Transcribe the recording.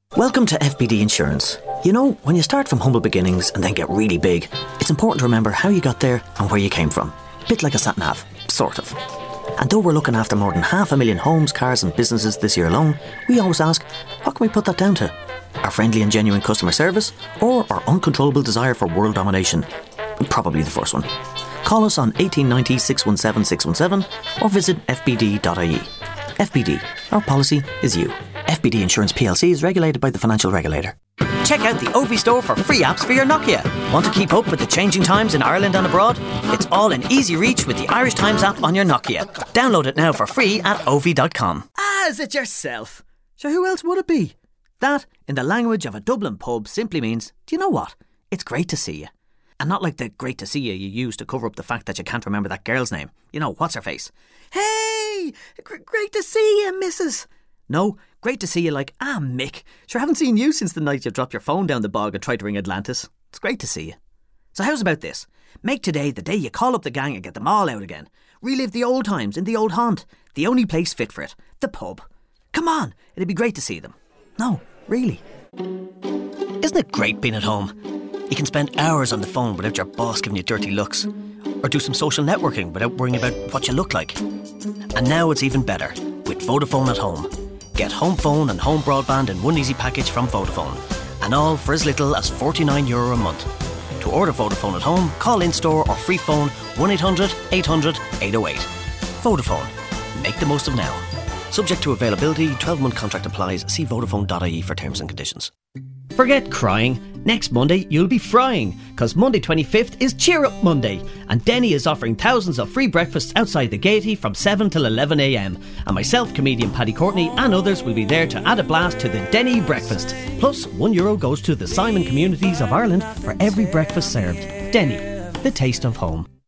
Welcome to FBD Insurance. You know, when you start from humble beginnings and then get really big, it's important to remember how you got there and where you came from. Bit like a sat-nav, sort of. And though we're looking after more than 500,000 homes, cars and businesses this year alone, we always ask, what can we put that down to? Our friendly and genuine customer service, or our uncontrollable desire for world domination? Probably the first one. Call us on 1890 617 617 or visit fbd.ie. FBD, our policy is you. FBD Insurance plc is regulated by the Financial Regulator. Check out the OV store for free apps for your Nokia. Want to keep up with the changing times in Ireland and abroad? It's all in easy reach with the Irish Times app on your Nokia. Download it now for free at ov.com. Ah, is it yourself? So who else would it be? That, in the language of a Dublin pub, simply means, do you know what? It's great to see you. And not like the great to see you use to cover up the fact that you can't remember that girl's name. You know, what's her face? Hey! Great to see you, missus. No, great to see you like, Mick. Sure, haven't seen you since the night you dropped your phone down the bog and tried to ring Atlantis. It's great to see you. So how's about this? Make today the day you call up the gang and get them all out again. Relive the old times in the old haunt. The only place fit for it. The pub. Come on, it'd be great to see them. No, really. Isn't it great being at home? You can spend hours on the phone without your boss giving you dirty looks. Or do some social networking without worrying about what you look like. And now it's even better with Vodafone at Home. Get home phone and home broadband in one easy package from Vodafone. And all for as little as €49 a month. To order Vodafone at Home, call in-store or free phone 1800 800 808. Vodafone. Make the most of now. Subject to availability, 12-month contract applies. See Vodafone.ie for terms and conditions. Forget crying. Next Monday, you'll be frying, because Monday 25th is Cheer Up Monday, and Denny is offering thousands of free breakfasts outside the Gaiety from 7 till 11am, and myself, comedian Paddy Courtney, and others will be there to add a blast to the Denny breakfast. Plus, €1 goes to the Simon Communities of Ireland for every breakfast served. Denny, the taste of home.